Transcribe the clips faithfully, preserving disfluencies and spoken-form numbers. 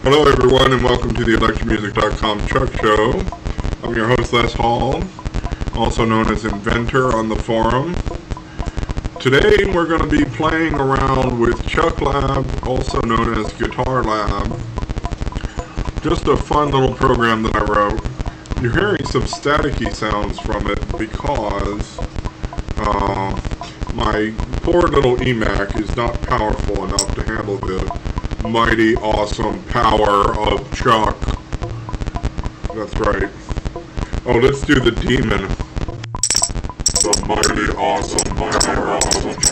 Hello everyone and welcome to the electro music dot com Chuck Show. I'm your host Les Hall, also known as Inventor on the forum. Today we're going to be playing around with Chuck Lab, also known as Guitar Lab. Just a fun little program that I wrote. You're hearing some staticky sounds from it because uh, my poor little E Mac is not powerful enough to handle the mighty awesome power of Chuck. That's right. Oh, let's do the demon. The mighty awesome power of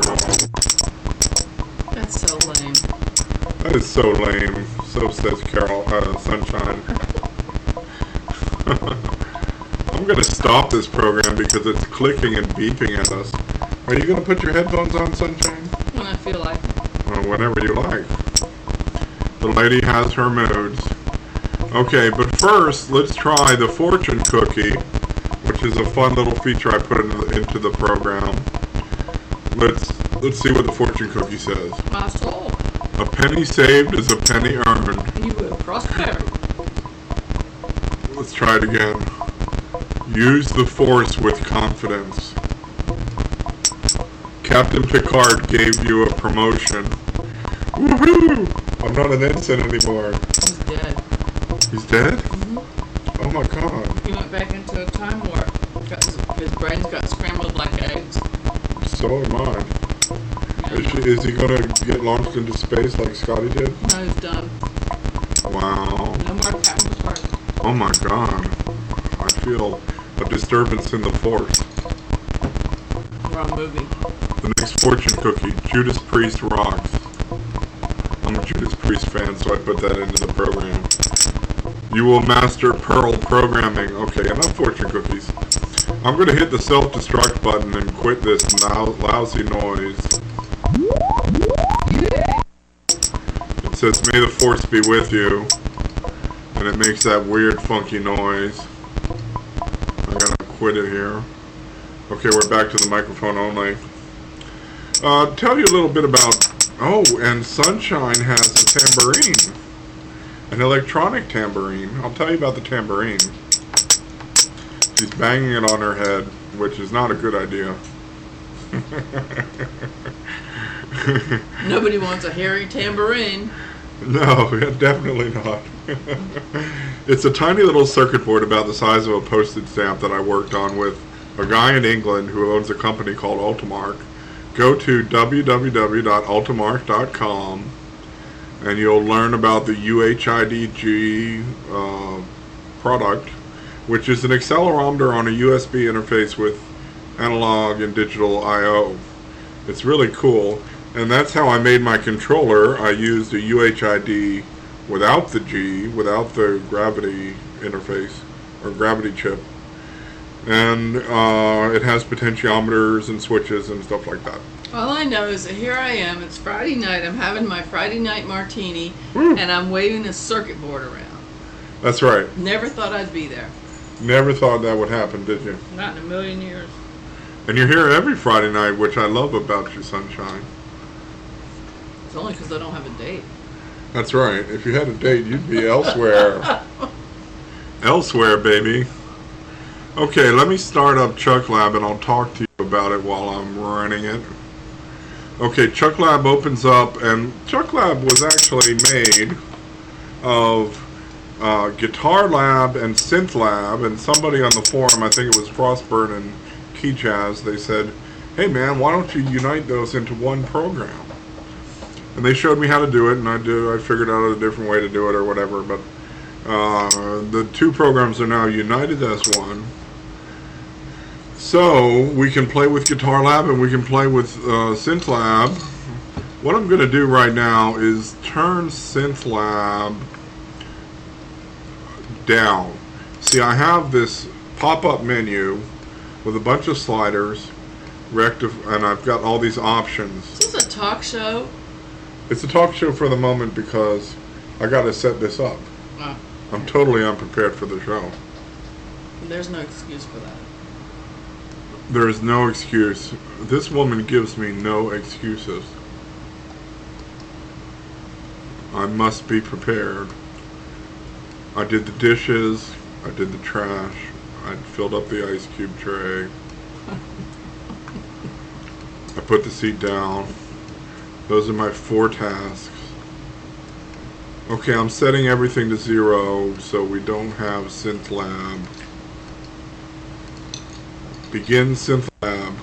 Chuck. That's so lame. That is so lame. So says Carol uh, Sunshine. I'm gonna stop this program because it's clicking and beeping at us. Are you gonna put your headphones on, Sunshine? When I feel like it. Or whenever you like. The lady has her moods. Okay, but first, let's try the fortune cookie, which is a fun little feature I put into the, into the program. Let's let's see what the fortune cookie says. My soul. A penny saved is a penny earned. You will prosper. Let's try it again. Use the force with confidence. Captain Picard gave you a promotion. Woohoo! I'm not an ensign anymore. He's dead. He's dead? Mm-hmm. Oh my god. He went back into a time warp. Got his, his brains got scrambled like eggs. So am I. Is, she, is he gonna get launched into space like Scotty did? No, he's done. Wow. No more Captain Picard. Oh my god. I feel a disturbance in the force. Wrong movie. The next fortune cookie, Judas Priest rocks. I'm a Judas Priest fan, so I put that into the program. You will master Perl programming. Okay, enough fortune cookies. I'm going to hit the self-destruct button and quit this lou lousy noise. It says, may the force be with you. And it makes that weird, funky noise. I'm going to quit it here. Okay, we're back to the microphone only. Uh, tell you a little bit about... Oh, and Sunshine has a tambourine. An electronic tambourine. I'll tell you about the tambourine. She's banging it on her head, which is not a good idea. Nobody wants a hairy tambourine. No, definitely not. It's a tiny little circuit board about the size of a postage stamp that I worked on with a guy in England who owns a company called Ultimark. Go to w w w dot ultimark dot com and you'll learn about the U H I D G uh, product, which is an accelerometer on a U S B interface with analog and digital I O. It's really cool, and that's how I made my controller. I used a U H I D without the G, without the gravity interface or gravity chip. And uh, it has potentiometers and switches and stuff like that. All I know is that here I am. It's Friday night. I'm having my Friday night martini, Woo. and I'm waving a circuit board around. That's right. Never thought I'd be there. Never thought that would happen, did you? Not in a million years. And you're here every Friday night, which I love about you, Sunshine. It's only because I don't have a date. That's right. If you had a date, you'd be elsewhere. Elsewhere, baby. Okay, let me start up Chuck Lab and I'll talk to you about it while I'm running it. Okay, Chuck Lab opens up, and Chuck Lab was actually made of uh, Guitar Lab and Synth Lab, and somebody on the forum, I think it was Frostburn and Key Jazz, they said, hey man, why don't you unite those into one program? And they showed me how to do it, and I do. I figured out a different way to do it or whatever, but uh, the two programs are now united as one. So we can play with Guitar Lab and we can play with uh, Synth Lab. What I'm going to do right now is turn Synth Lab down. See, I have this pop-up menu with a bunch of sliders, rectif- and I've got all these options. Is this a talk show? It's a talk show for the moment because I got to set this up. Oh. I'm totally unprepared for the show. There's no excuse for that. There is no excuse. This woman gives me no excuses. I must be prepared. I did the dishes. I did the trash. I filled up the ice cube tray. I put the seat down. Those are my four tasks. Okay, I'm setting everything to zero so we don't have SynthLab. Begin SynthLab.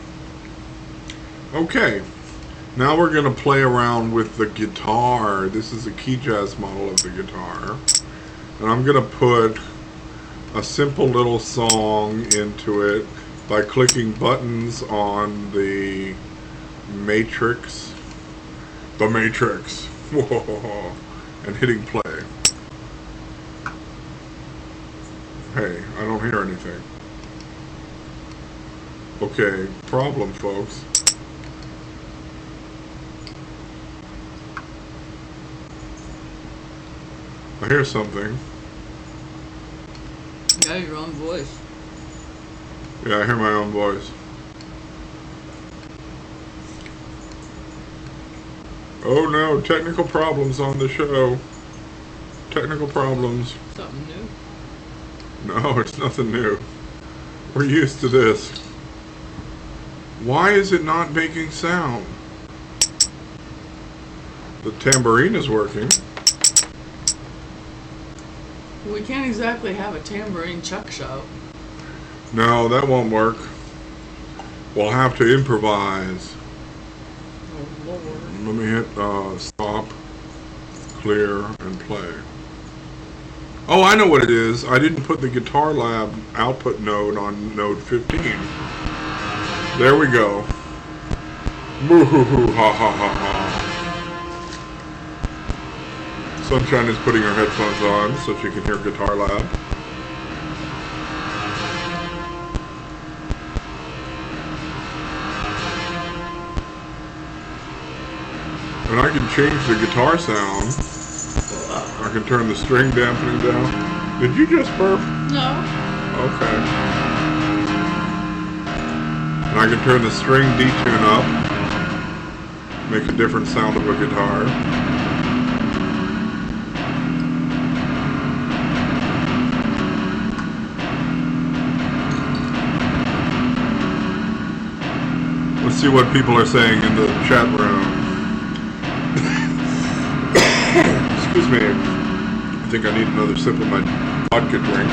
Okay, now we're going to play around with the guitar. This is a KeyJazz model of the guitar. And I'm going to put a simple little song into it by clicking buttons on the matrix. The matrix. Whoa. And hitting play. Hey, I don't hear anything. Okay, problem, folks. I hear something. Yeah, your own voice. Yeah, I hear my own voice. Oh no, technical problems on the show. Technical problems. Something new? No, it's nothing new. We're used to this. Why is it not making sound? The tambourine is working. We can't exactly have a tambourine chuck show. No, that won't work. We'll have to improvise. Oh, Lord. Let me hit uh, stop, clear, and play. Oh, I know what it is. I didn't put the Guitar Lab output node on node fifteen. There we go. Moo-hoo-hoo, ha ha ha ha. Sunshine is putting her headphones on so she can hear Guitar Lab. And I can change the guitar sound. I can turn the string dampening down. Did you just burp? No. Okay. And I can turn the string detune up. Make a different sound of a guitar. Let's see what people are saying in the chat room. Excuse me. I think I need another sip of my vodka drink.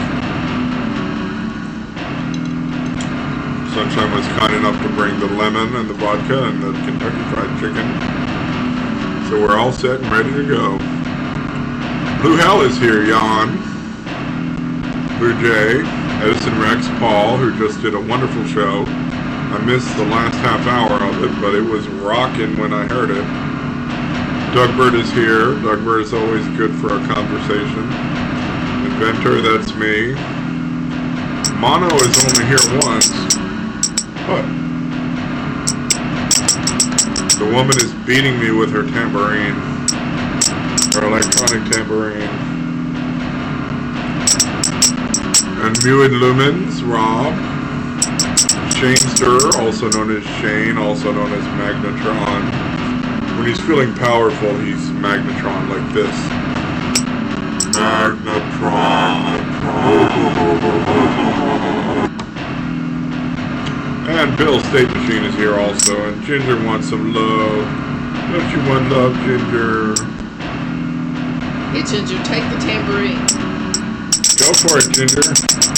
Sunshine was kind enough to bring the lemon and the vodka and the Kentucky Fried Chicken. So we're all set and ready to go. Blue Hell is here, Jan. Blue Jay, Edison Rex, Paul, who just did a wonderful show. I missed the last half hour of it, but it was rocking when I heard it. Dougbird is here. Dougbird is always good for a conversation. Inventor, that's me. Mono is only here once. What? The woman is beating me with her tambourine. Her electronic tambourine. And Muid Lumens, Rob. Shane Stir, also known as Shane, also known as Magnetron. When he's feeling powerful, he's Magnetron like this. Magnetron. And Bill State Machine is here also, and Ginger wants some love. Don't you want love, Ginger? Hey, Ginger, take the tambourine. Go for it, Ginger.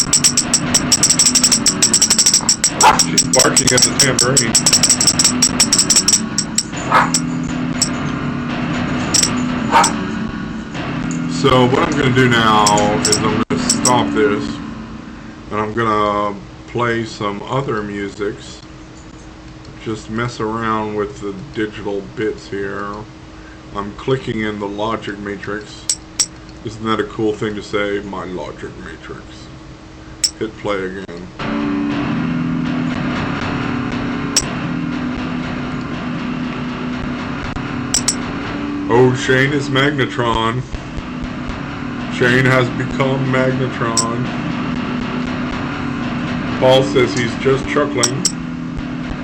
She's barking at the tambourine. So what I'm going to do now is I'm going to stop this and I'm going to play some other musics. Just mess around with the digital bits here. I'm clicking in the Logic Matrix. Isn't that a cool thing to say? My Logic Matrix. Hit play again. Oh, Shane is Magnetron. Shane has become Magnetron. Paul says he's just chuckling.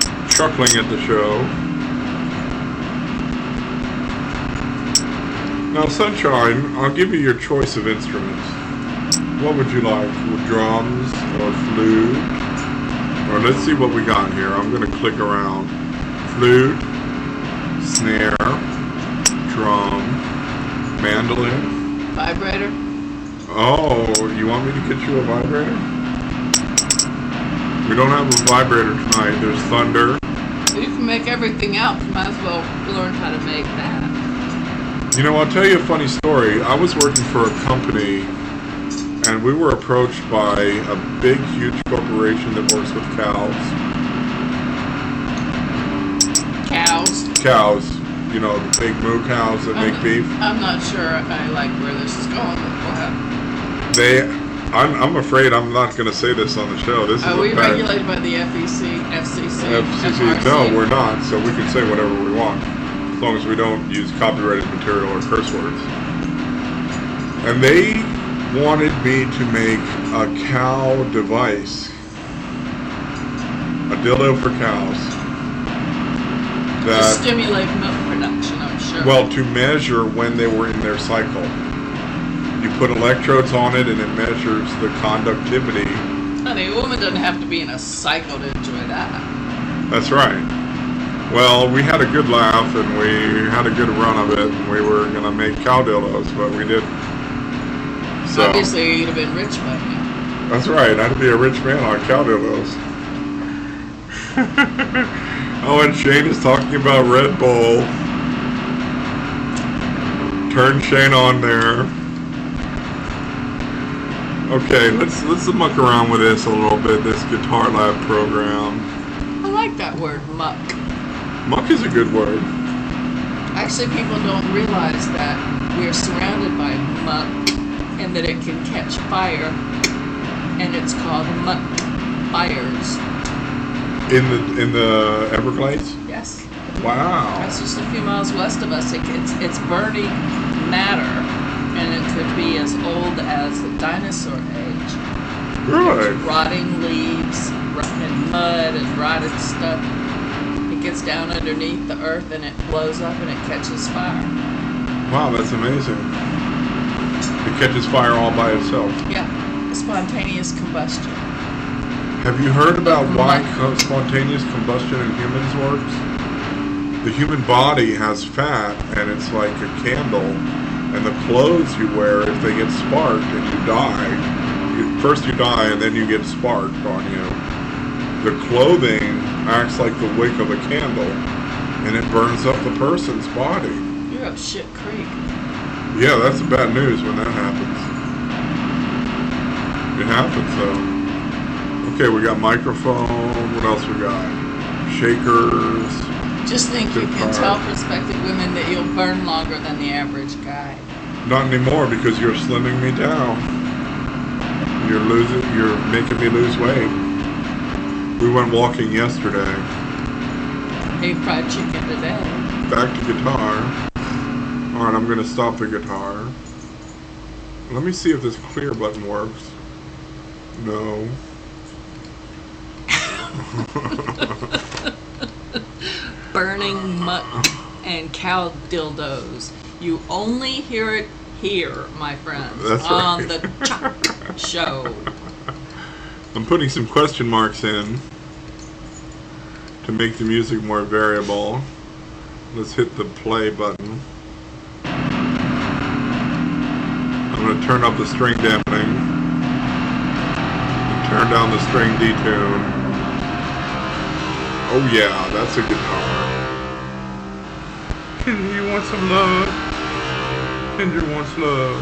Chuckling at the show. Now, Sunshine, I'll give you your choice of instruments. What would you like? With drums or flute? Or let's see what we got here. I'm going to click around. Flute, snare, drum, mandolin. Vibrator. Oh, you want me to get you a vibrator? We don't have a vibrator tonight. There's thunder. You can make everything else. Might as well learn how to make that. You know, I'll tell you a funny story. I was working for a company, and we were approached by a big, huge corporation that works with cows. Cows. Cows. You know, the big moo cows that I'm make not, beef. I'm not sure I like where this is going. Go ahead. They, I'm, I'm afraid I'm not going to say this on the show. This is Are a we bad- regulated by the F E C, F C C, F C C? F R C? No, we're not. So we can say whatever we want, as long as we don't use copyrighted material or curse words. And they wanted me to make a cow device, a dildo for cows. To That, stimulate milk production, I'm sure. well, to measure when they were in their cycle. You put electrodes on it and it measures the conductivity. Honey, a woman doesn't have to be in a cycle to enjoy that. That's right. Well, we had a good laugh and we had a good run of it, and we were going to make cow dildos, but we didn't. So, Obviously, you'd have been rich by now. that's right. I'd be a rich man on cow dildos. Oh, and Shane is talking about Red Bull. Turn Shane on there. Okay, let's let's muck around with this a little bit. This Guitar Lab program. I like that word, muck. Muck is a good word. Actually, people don't realize that we are surrounded by muck and that it can catch fire, and it's called muck fires. In the in the Everglades. Yes. Wow. That's just a few miles west of us. It, it's, it's burning matter, and it could be as old as the dinosaur age. Really? Rotting leaves, and mud, and rotted stuff. It gets down underneath the earth, and it blows up, and it catches fire. Wow, that's amazing. It catches fire all by itself. Yeah, spontaneous combustion. Have you heard about why co- spontaneous combustion in humans works? The human body has fat, and it's like a candle, and the clothes you wear, if they get sparked and you die, you, first you die and then you get sparked on you. The clothing acts like the wick of a candle, and it burns up the person's body. You're up shit creek. Yeah, that's bad news when that happens. It happens, though. Okay, we got microphone. What else we got? Shakers. Just think you can Guitar. tell prospective women that you'll burn longer than the average guy. Not anymore, because you're slimming me down. You're losing. You're making me lose weight. We went walking yesterday. Ate fried chicken today. Back to guitar. All right, I'm gonna stop the guitar. Let me see if this clear button works. No. Burning muck and cow dildos. You only hear it here, my friends, That's on right. the Chuck Show. I'm putting some question marks in to make the music more variable. Let's hit the play button. I'm going to turn up the string dampening and turn down the string detune. Oh yeah, that's a guitar. Kendra, you want some love? Kendra wants love.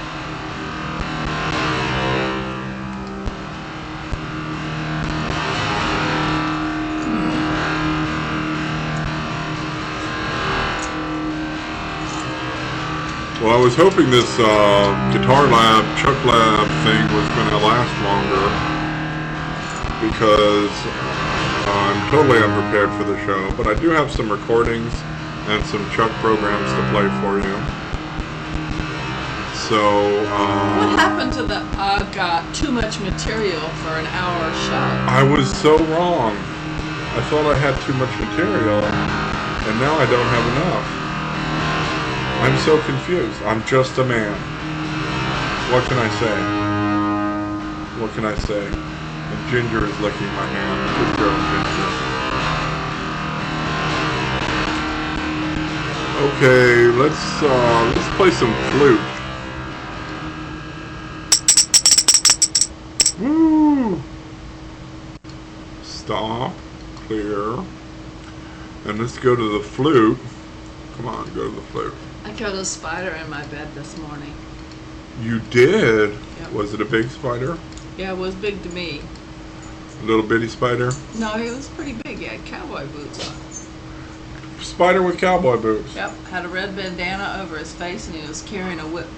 Well, I was hoping this uh, Guitar Lab, Chuck Lab thing was going to last longer, because I'm totally unprepared for the show, but I do have some recordings and some Chuck programs to play for you. So, um, What happened to the I got too much material for an hour show? I was so wrong. I thought I had too much material, and now I don't have enough. I'm so confused. I'm just a man. What can I say? What can I say? And Ginger is licking my hand. Good girl, Ginger. Okay, let's uh, let's play some flute. Woo! Stop. Clear. And let's go to the flute. Come on, go to the flute. I killed a spider in my bed this morning. You did? Yep. Was it a big spider? Yeah, it was big to me. A little bitty spider? No, he was pretty big. He had cowboy boots on. Spider with cowboy boots. Yep, had a red bandana over his face and he was carrying a whip.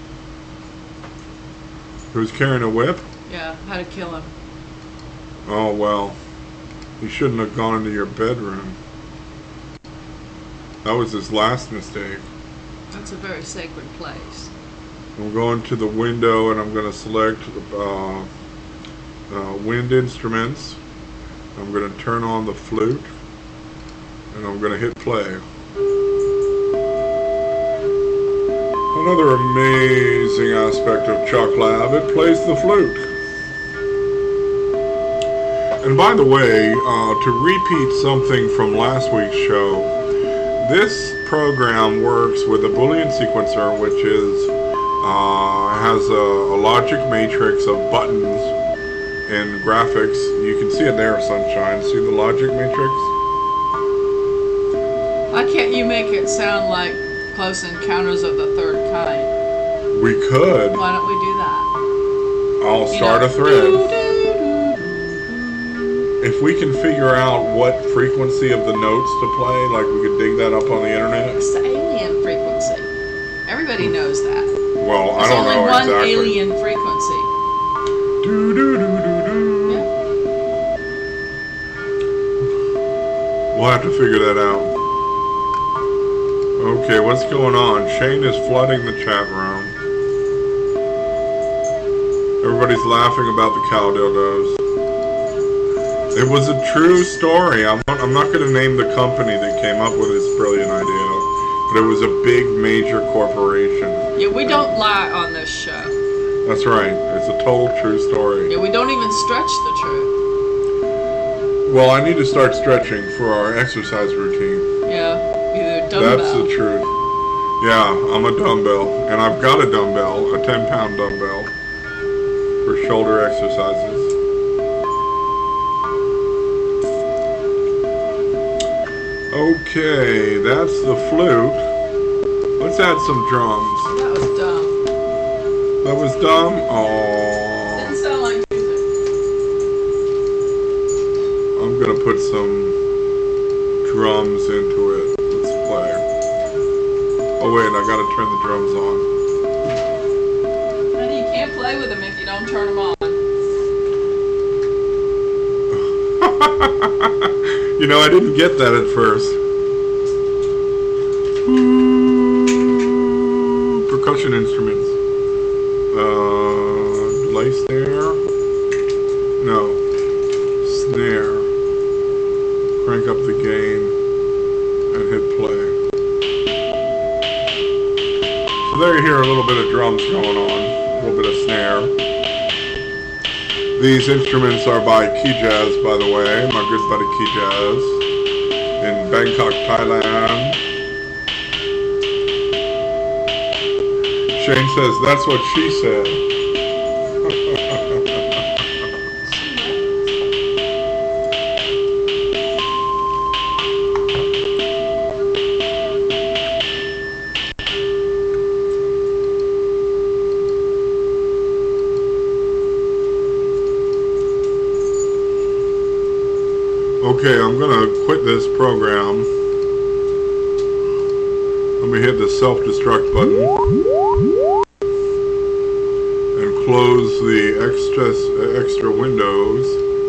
He was carrying a whip? Yeah, how to kill him. Oh, well. He shouldn't have gone into your bedroom. That was his last mistake. That's a very sacred place. I'm going to the window and I'm going to select uh, uh, wind instruments. I'm going to turn on the flute and I'm going to hit play. Another amazing aspect of Chuck Lab, it plays the flute. And by the way, uh, to repeat something from last week's show, this program works with a Boolean sequencer, which is uh, has a, a logic matrix of buttons and graphics. You can see it there, Sunshine. See the logic matrix? Why can't you make it sound like Close Encounters of the Third Kind? We could. Why don't we do that? I'll You start know, a thread. doo-doo-doo-doo-doo. If we can figure out what frequency of the notes to play, like we could dig that up on the internet. It's the alien frequency. Everybody knows that. Well, I There's don't only know one exactly. alien frequency. Do do do do do. Yeah. We'll have to figure that out. Okay, what's going on? Shane is flooding the chat room. Everybody's laughing about the cow dildos. It was a true story. I'm not, I'm not going to name the company that came up with this brilliant idea, but it was a big, major corporation. Yeah, we don't lie on this show. That's right. It's a total true story. Yeah, we don't even stretch the truth. Well, I need to start stretching for our exercise routine. Yeah, either dumbbell. That's the truth. Yeah, I'm a dumbbell, and I've got a dumbbell, a ten pound dumbbell, for shoulder exercises. Okay, that's the flute. Let's add some drums. That was dumb. That was dumb? Didn't Aww. sound like music. I'm gonna put some drums into it. Let's play. Oh wait, I gotta turn the drums on. Honey, you can't play with them if you don't turn them on. You know, I didn't get that at first. Ooh, percussion instruments. Uh, delay snare? No. Snare. Crank up the gain and hit play. So there you hear a little bit of drums going on, a little bit of snare. These instruments are by Keyjazz, by the way, my good buddy Keyjazz, in Bangkok, Thailand. Shane says, that's what she said. Okay, I'm gonna quit this program. Let me hit the self-destruct button and close the extra extra windows.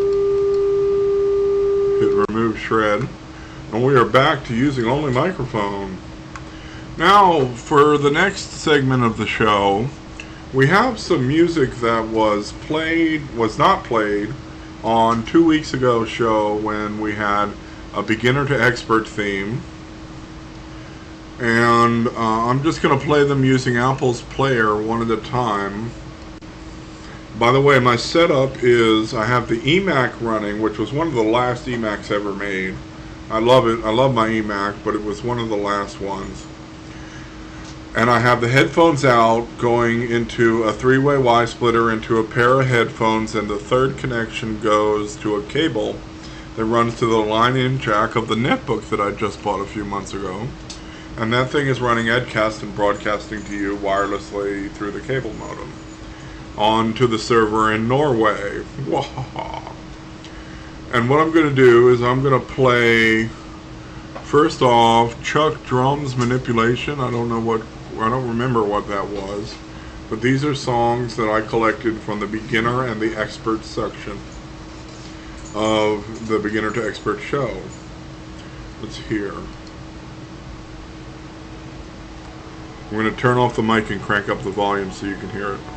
Hit remove shred, and we are back to using only microphone. Now, for the next segment of the show, we have some music that was played, was not played on two weeks ago show when we had a beginner to expert theme. And uh, I'm just going to play them using Apple's Player one at a time. By the way, my setup is I have the E Mac running, which was one of the last E Macs ever made. I love it. I love my E Mac, but it was one of the last ones. And I have the headphones out going into a three-way Y splitter into a pair of headphones, and the third connection goes to a cable that runs to the line-in jack of the netbook that I just bought a few months ago. And that thing is running Edcast and broadcasting to you wirelessly through the cable modem onto the server in Norway. Wahaha. And what I'm going to do is I'm going to play, first off, Chuck Drum's Manipulation. I don't know what, I don't remember what that was, but these are songs that I collected from the beginner and the expert section of the beginner to expert show. Let's hear. We're going to turn off the mic and crank up the volume so you can hear it.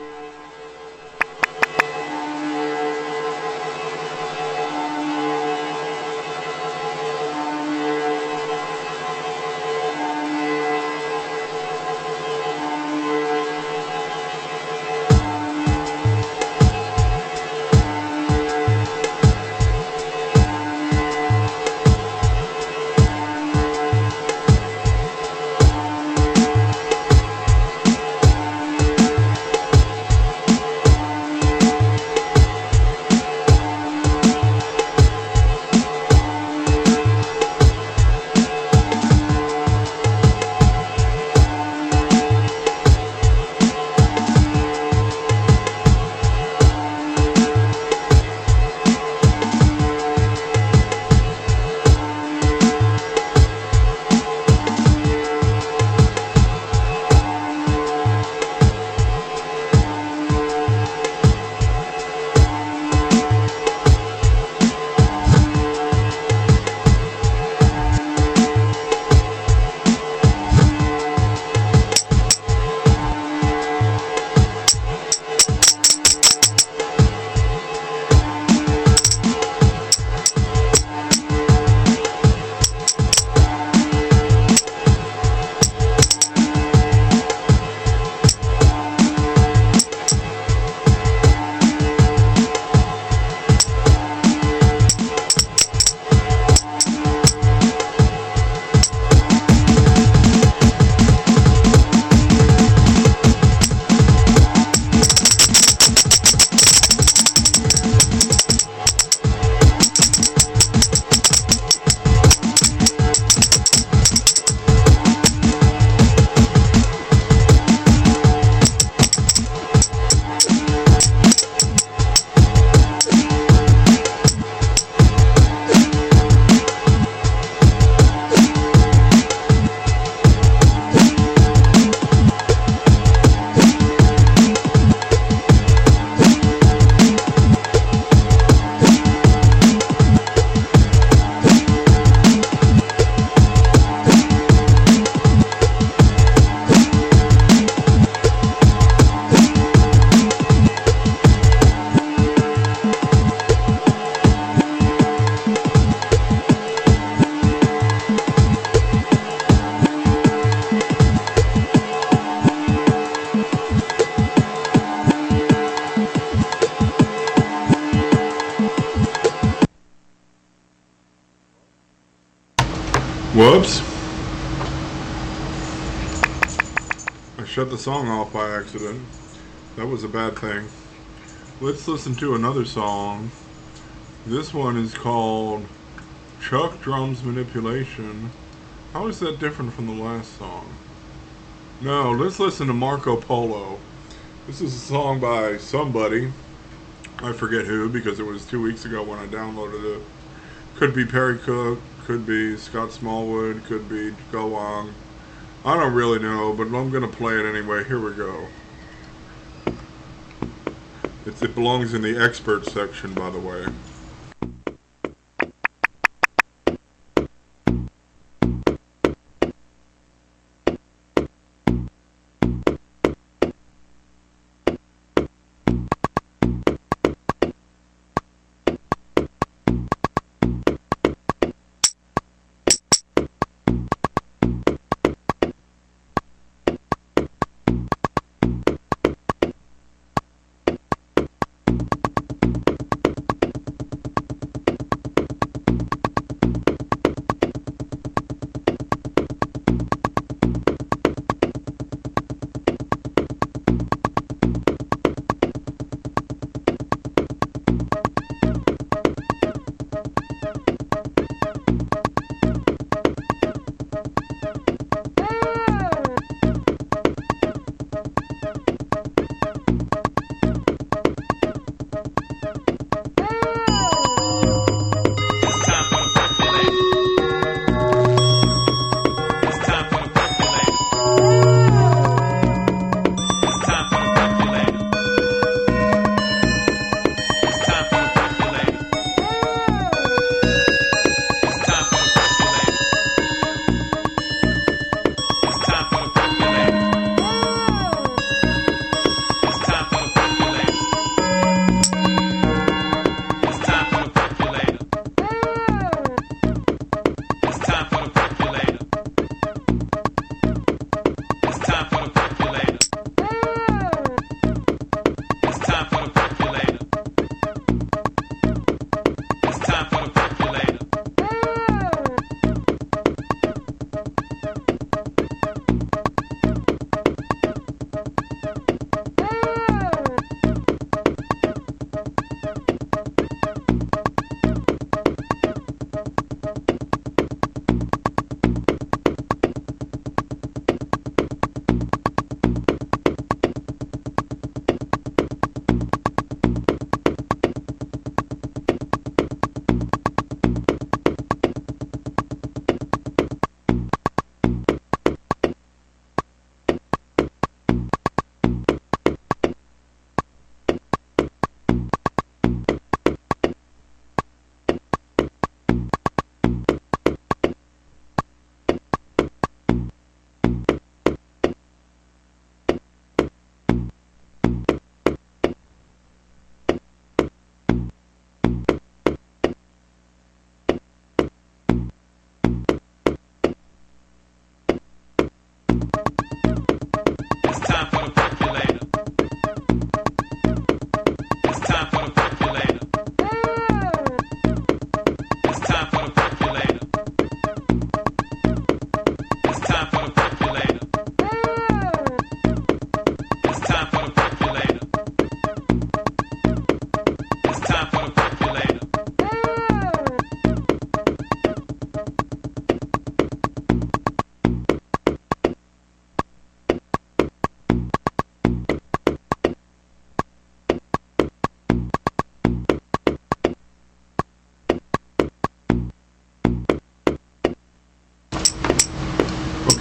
Whoops. I shut the song off by accident. That was a bad thing. Let's listen to another song. This one is called Chuck Drum's Manipulation. How is that different from the last song? No, let's listen to Marco Polo. This is a song by somebody. I forget who, because it was two weeks ago when I downloaded it. Could be Perry Cook, could be Scott Smallwood, could be Go Wong. I don't really know, but I'm going to play it anyway. Here we go. It's, it belongs in the expert section, by the way.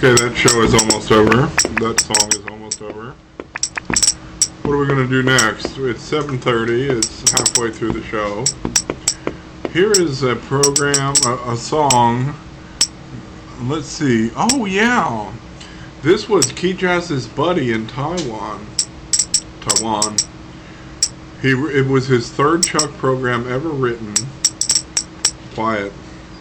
Okay, that show is almost over. That song is almost over. What are we going to do next? It's seven thirty. It's halfway through the show. Here is a program, a, a song. Let's see. Oh, yeah. This was Key Jazz's buddy in Taiwan. Taiwan. He, it was his third Chuck program ever written. Quiet.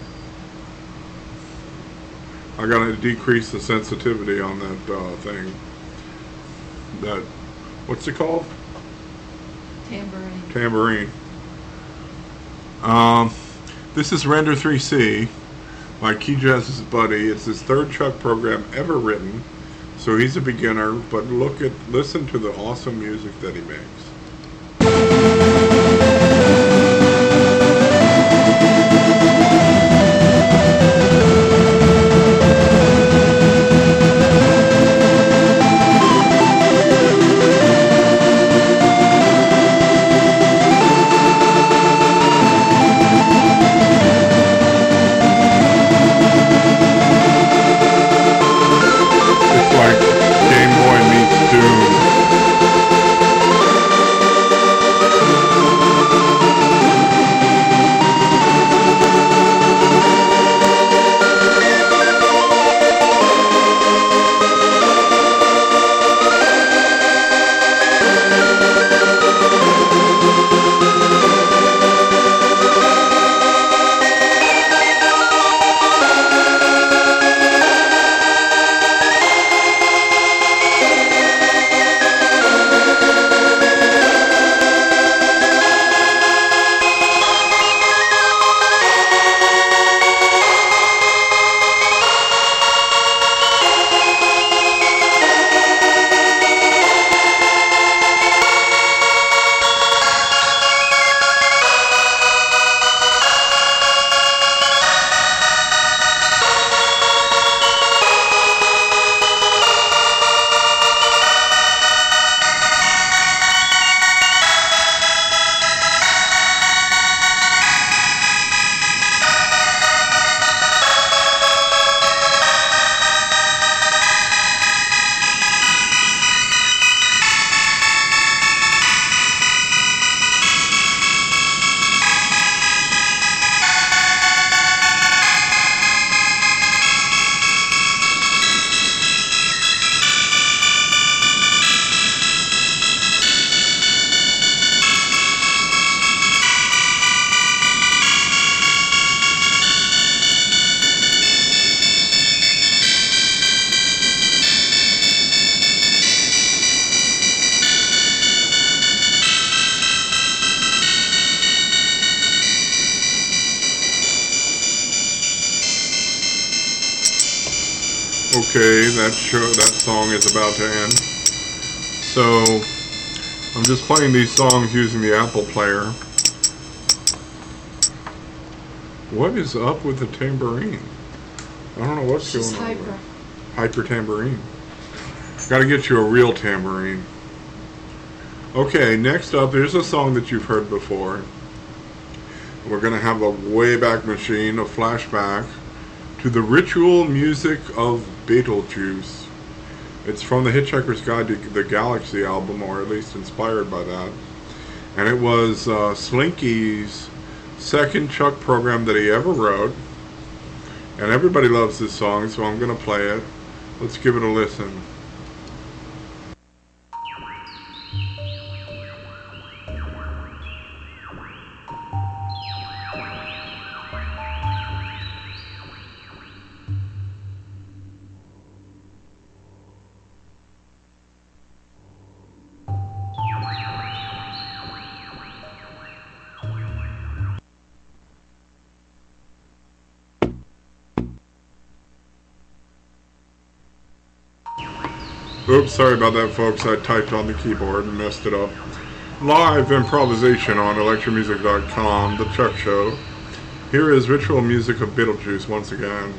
I gotta decrease the sensitivity on that uh, thing. That, what's it called? Tambourine. Tambourine. Um, this is Render three C by Key Jazz's buddy. It's his third Chuck program ever written, so he's a beginner. But look at, listen to the awesome music that he makes. Okay, that show, that song is about to end. So, I'm just playing these songs using the Apple Player. What is up with the tambourine? I don't know what's She's going on. hyper. Hyper tambourine. Gotta get you a real tambourine. Okay, next up, here's a song that you've heard before. We're gonna have a Wayback Machine, a flashback to the ritual music of Beetlejuice. It's from the Hitchhiker's Guide to the Galaxy album, or at least inspired by that. And it was uh, Slinky's second Chuck program that he ever wrote. And everybody loves this song, so I'm going to play it. Let's give it a listen. Oops, sorry about that, folks. I typed on the keyboard and messed it up. Live improvisation on electromusic dot com, The Chuck Show. Here is ritual music of Beetlejuice once again.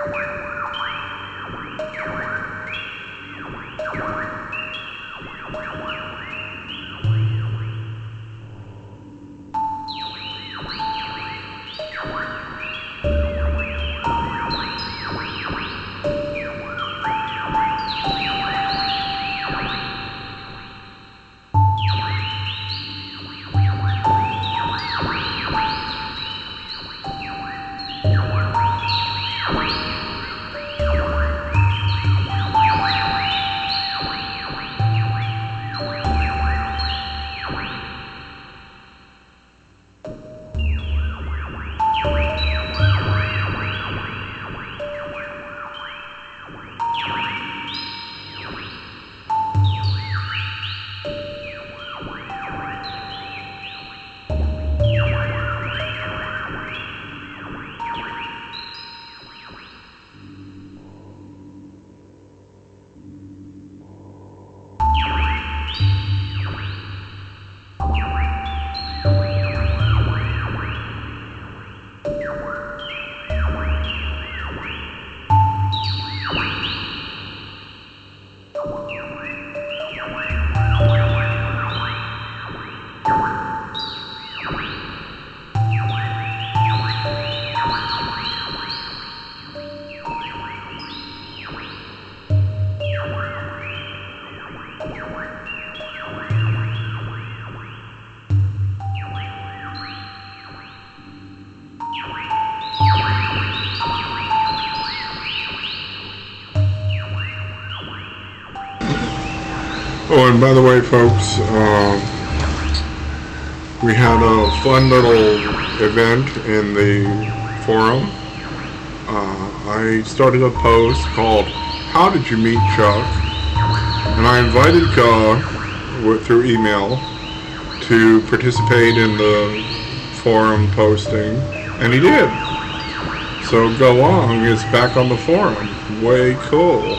Oh, and by the way, folks, uh, we had a fun little event in the forum. Uh, I started a post called "How Did You Meet Chuck?" and I invited Guh through email to participate in the forum posting, and he did. So Guh Wong is back on the forum. Way cool.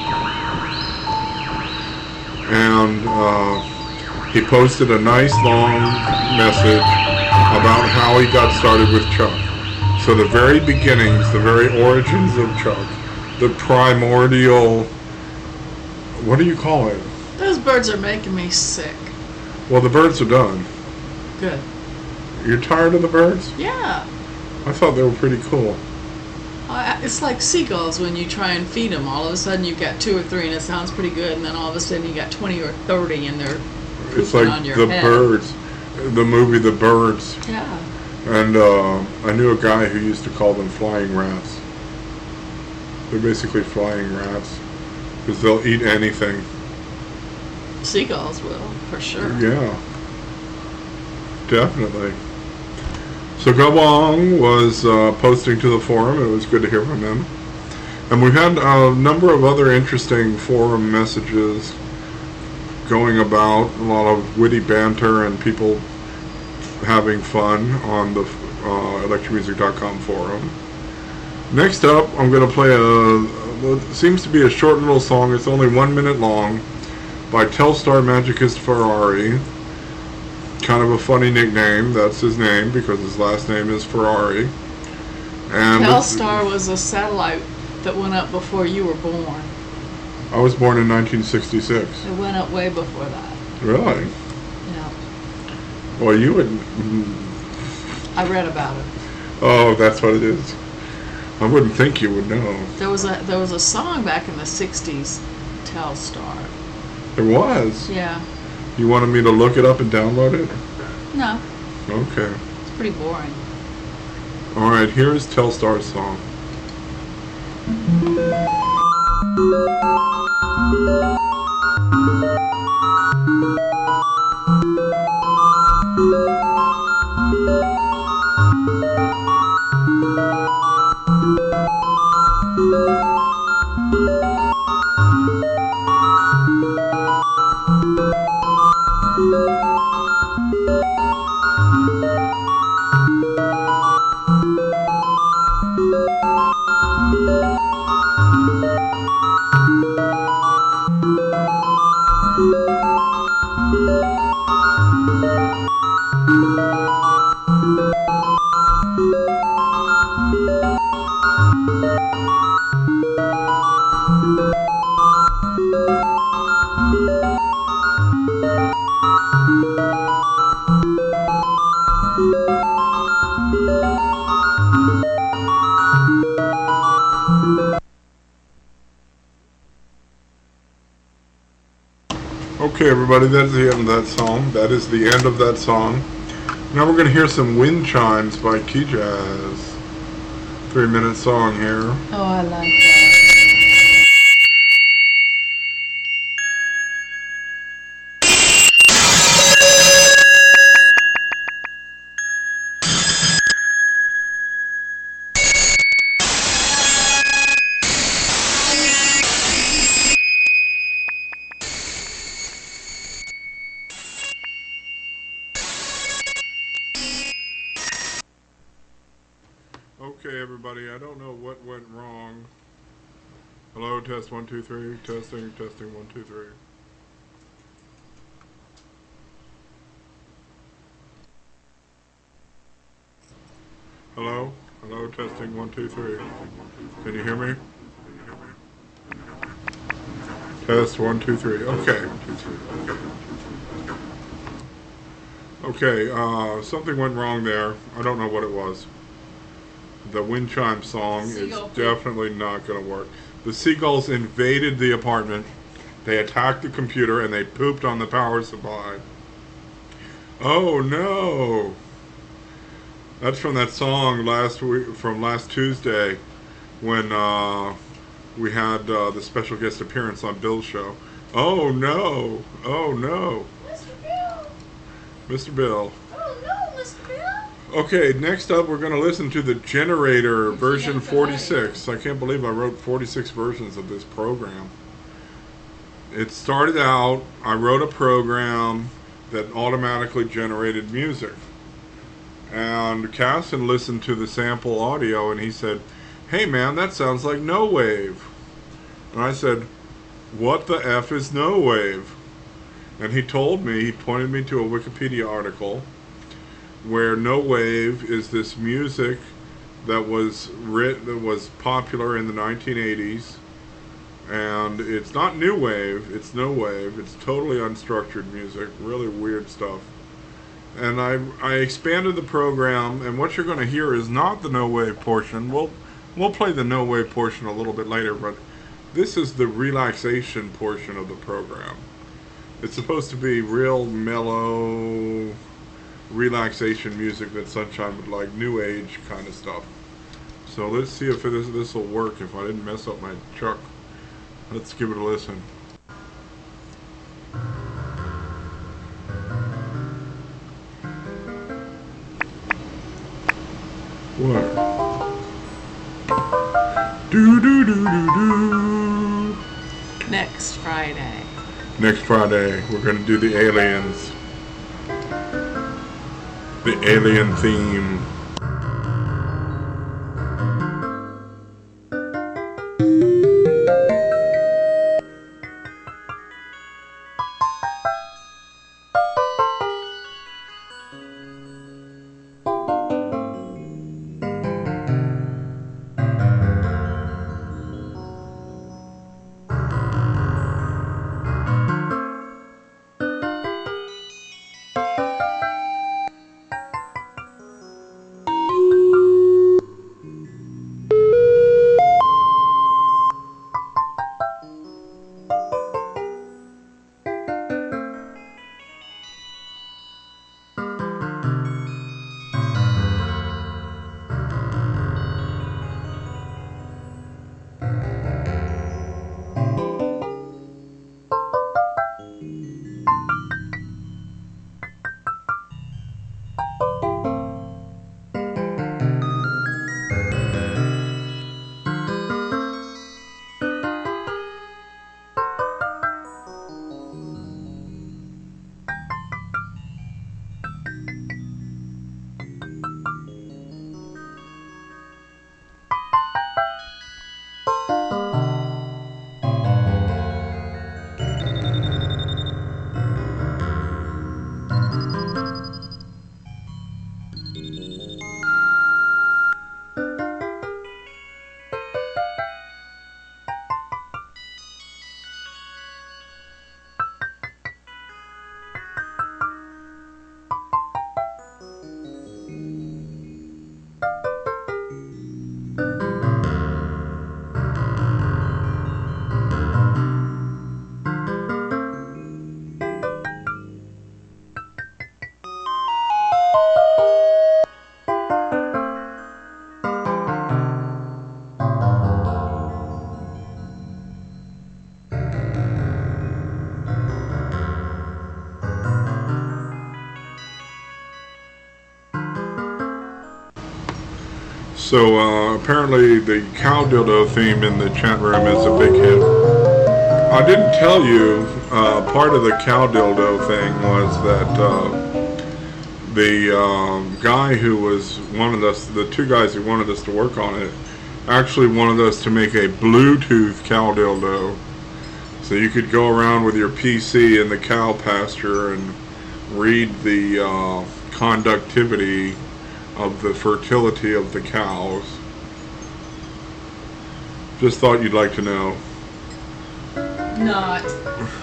And uh, he posted a nice long message about how he got started with Chuck. So the very beginnings, the very origins of Chuck, the primordial, what do you call it? Those birds are making me sick. Well, the birds are done. Good. You're tired of the birds? Yeah. I thought they were pretty cool. Uh, it's like seagulls when you try and feed them. All of a sudden you've got two or three and it sounds pretty good, and then all of a sudden you got twenty or thirty and they're It's pooping like on your the head. birds, the movie The Birds. Yeah. And uh, I knew a guy who used to call them flying rats. They're basically flying rats because they'll eat anything. Seagulls will, for sure. Yeah, definitely. So Guh Wong was uh, posting to the forum. It was good to hear from him. And we've had a number of other interesting forum messages going about, a lot of witty banter and people having fun on the uh, electric music dot com forum. Next up, I'm going to play a, what seems to be a short little song. It's only one minute long, by Telstar Magicus Ferrari. Kind of a funny nickname. That's his name because his last name is Ferrari. And Telstar was a satellite that went up before you were born. I was born in nineteen sixty-six. It went up way before that. Really? Yeah. Well, you would... I read about it. Oh, that's what it is. I wouldn't think you would know. There was a there was a song back in the sixties, Telstar. There was? Yeah. You wanted me to look it up and download it? No. Okay. It's pretty boring. Alright, here's Telstar's song. Okay, everybody, that's the end of that song. That is the end of that song. Now we're going to hear some Wind Chimes by Key Jazz. Three minute song here. Oh, I like that. Okay, everybody, I don't know what went wrong. Hello, test one, two, three. Testing, testing, one, two, three. Hello? Hello, testing, one, two, three. Can you hear me? Test, one, two, three. Okay. Okay, uh, something went wrong there. I don't know what it was. The wind chime song Seagull is poop. definitely not going to work. The seagulls invaded the apartment. They attacked the computer and they pooped on the power supply. Oh no! That's from that song last week, from last Tuesday, when uh, we had uh, the special guest appearance on Bill's show. Oh no! Oh no! Mister Bill! Mister Bill. Oh no, Mister Bill! Okay, next up we're going to listen to the Generator You version can't forty-six. I can't believe I wrote forty-six versions of this program. It started out, I wrote a program that automatically generated music. And Casson listened to the sample audio and he said, "Hey man, that sounds like No Wave." And I said, "What the F is No Wave?" And he told me, he pointed me to a Wikipedia article where No Wave is this music that was writ that was popular in the nineteen eighties, and it's not new wave, it's no wave, it's totally unstructured music, really weird stuff. And I I expanded the program, and what you're going to hear is not the no wave portion. We'll we'll play the no wave portion a little bit later, but this is the relaxation portion of the program. It's supposed to be real mellow relaxation music that Sunshine would like, new age kind of stuff. So let's see if this this will work. If I didn't mess up my truck, let's give it a listen. What? Do do do do do. Next Friday. Next Friday, we're gonna do the aliens. The alien theme. So uh, apparently the cow dildo theme in the chat room is a big hit. I didn't tell you, uh, part of the cow dildo thing was that uh, the um, guy who was wanted us, the two guys who wanted us to work on it, actually wanted us to make a Bluetooth cow dildo. So you could go around with your P C in the cow pasture and read the uh, conductivity of the fertility of the cows. Just thought you'd like to know. Not.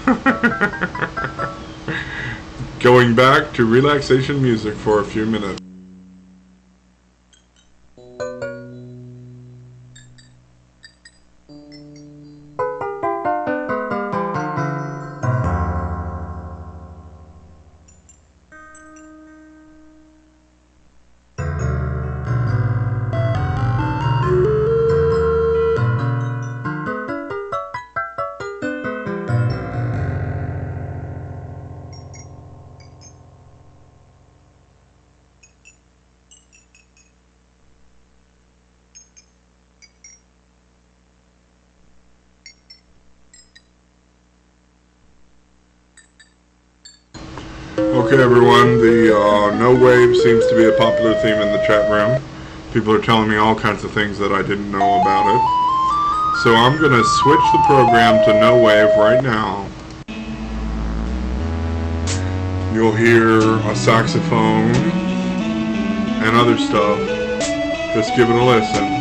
Going back to relaxation music for a few minutes. Okay everyone, the uh, No Wave seems to be a popular theme in the chat room. People are telling me all kinds of things that I didn't know about it. So I'm going to switch the program to No Wave right now. You'll hear a saxophone and other stuff. Just give it a listen.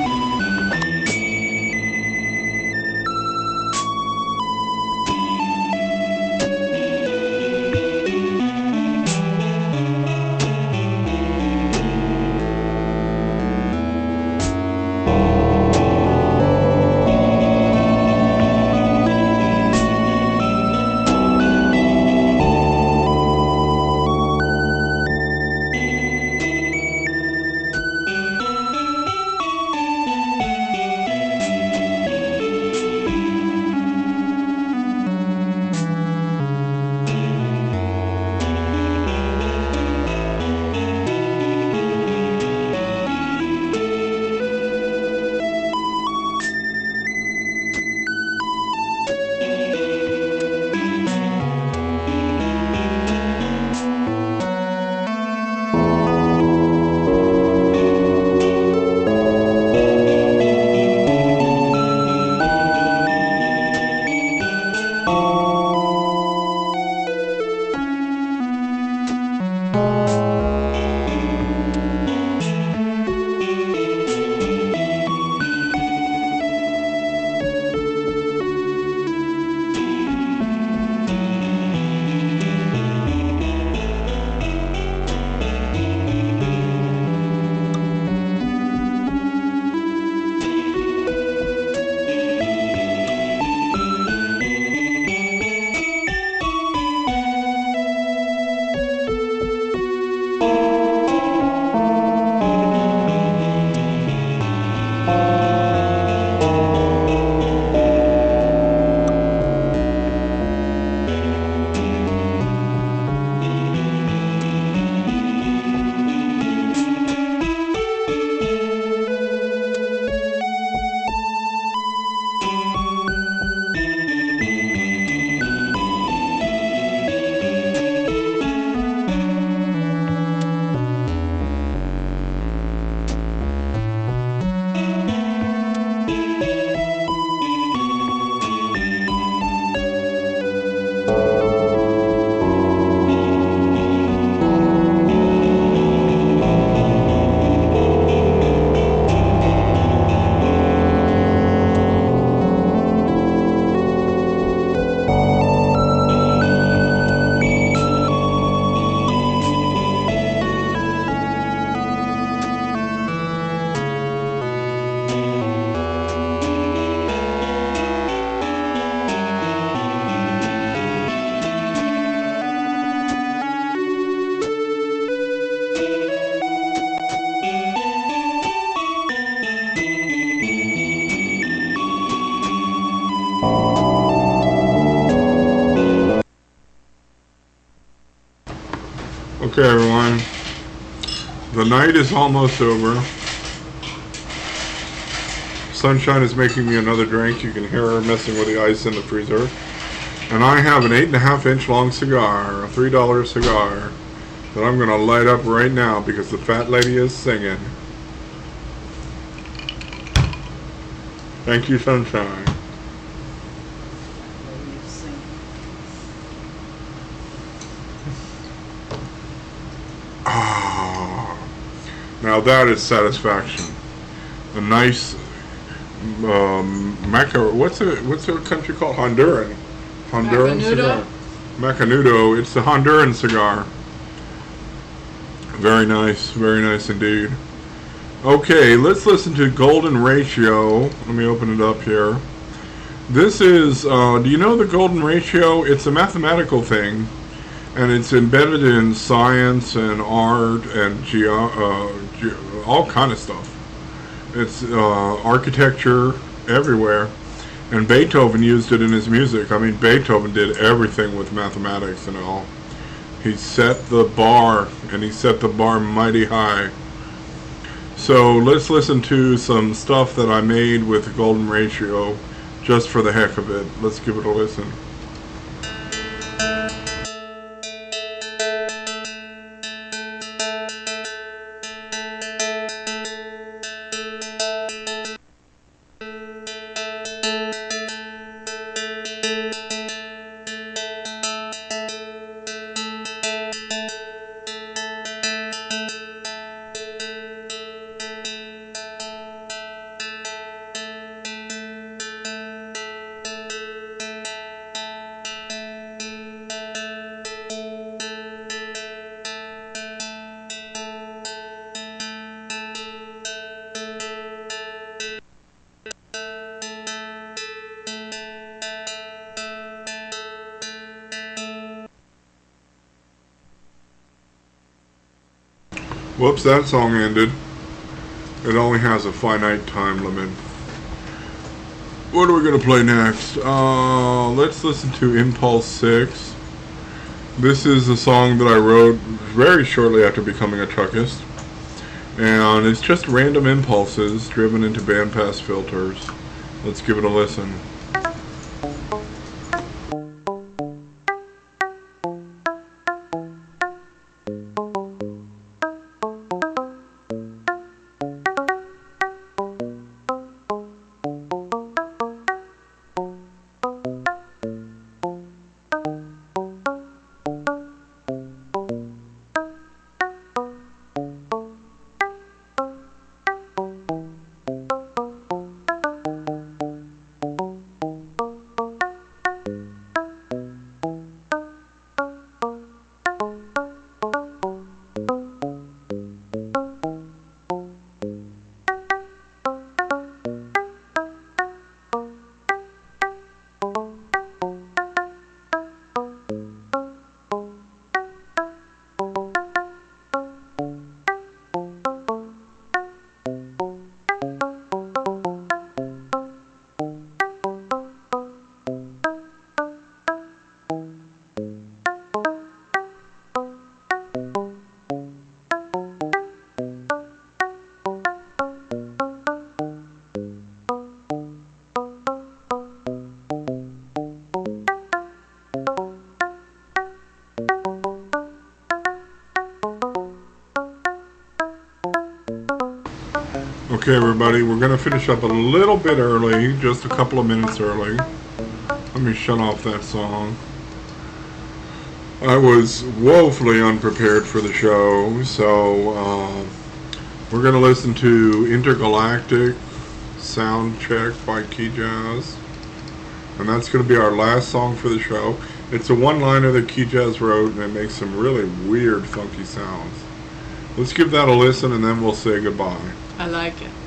Okay everyone, the night is almost over. Sunshine is making me another drink. You can hear her messing with the ice in the freezer. And I have an eight and a half inch long cigar, a three dollar cigar, that I'm going to light up right now because the fat lady is singing. Thank you, Sunshine. Ah, now that is satisfaction. A nice um, maca. What's a what's a country called? Honduran. Honduran Macanudo? cigar. Macanudo. It's the Honduran cigar. Very nice. Very nice indeed. Okay, let's listen to Golden Ratio. Let me open it up here. This is, uh, do you know the Golden Ratio? It's a mathematical thing, and it's embedded in science and art and ge uh, ge all kind of stuff. It's uh, architecture everywhere, and Beethoven used it in his music. I mean, Beethoven did everything with mathematics and all. He set the bar, and he set the bar mighty high. So let's listen to some stuff that I made with the Golden Ratio just for the heck of it. Let's give it a listen. Whoops, that song ended. It only has a finite time limit. What are we going to play next? Uh, let's listen to Impulse six. This is a song that I wrote very shortly after becoming a truckist. And it's just random impulses driven into bandpass filters. Let's give it a listen. Okay, everybody, we're going to finish up a little bit early, just a couple of minutes early. Let me shut off that song. I was woefully unprepared for the show, so uh, we're going to listen to Intergalactic Sound Check by Key Jazz. And that's going to be our last song for the show. It's a one-liner that Key Jazz wrote, and it makes some really weird, funky sounds. Let's give that a listen, and then we'll say goodbye. I like it.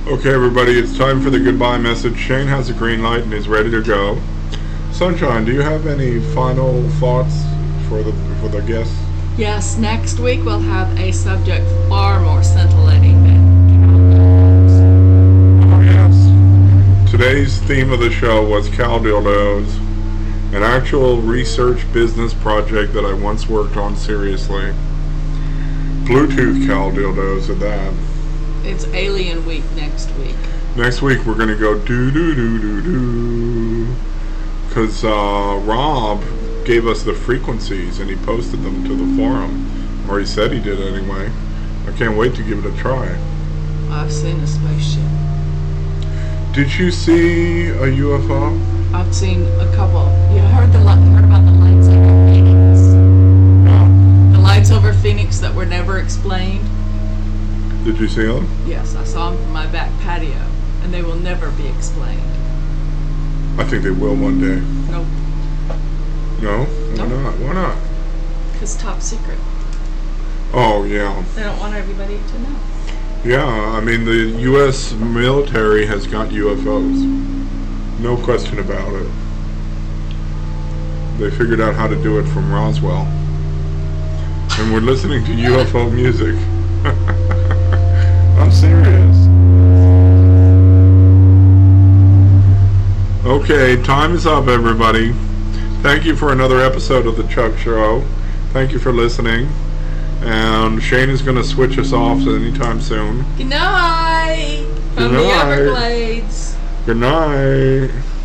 Okay, everybody, it's time for the goodbye message. Shane has a green light and is ready to go. Sunshine, do you have any final thoughts for the for the guests? Yes, next week we'll have a subject far more scintillating than Oh, yes. Today's theme of the show was cow dildos, an actual research business project that I once worked on seriously. Bluetooth cow dildos at that. It's Alien Week next week. Next week we're gonna go do do do do do, because uh, Rob gave us the frequencies and he posted them to the forum, or he said he did anyway. I can't wait to give it a try. I've seen a spaceship. Did you see a U F O? I've seen a couple. You heard the li- heard about the lights over Phoenix? No. The lights over Phoenix that were never explained. Did you see them? Yes, I saw them from my back patio, and they will never be explained. I think they will one day. Nope. No? Why Nope. not? Why not? Because top secret. Oh, yeah. They don't want everybody to know. Yeah, I mean, the U S military has got U F Os. No question about it. They figured out how to do it from Roswell. And we're listening to U F O music. I'm serious. Okay, time is up, everybody. Thank you for another episode of the Chuck Show. Thank you for listening. And Shane is going to switch us off anytime soon. Good night from Good the night. Everglades. Good night.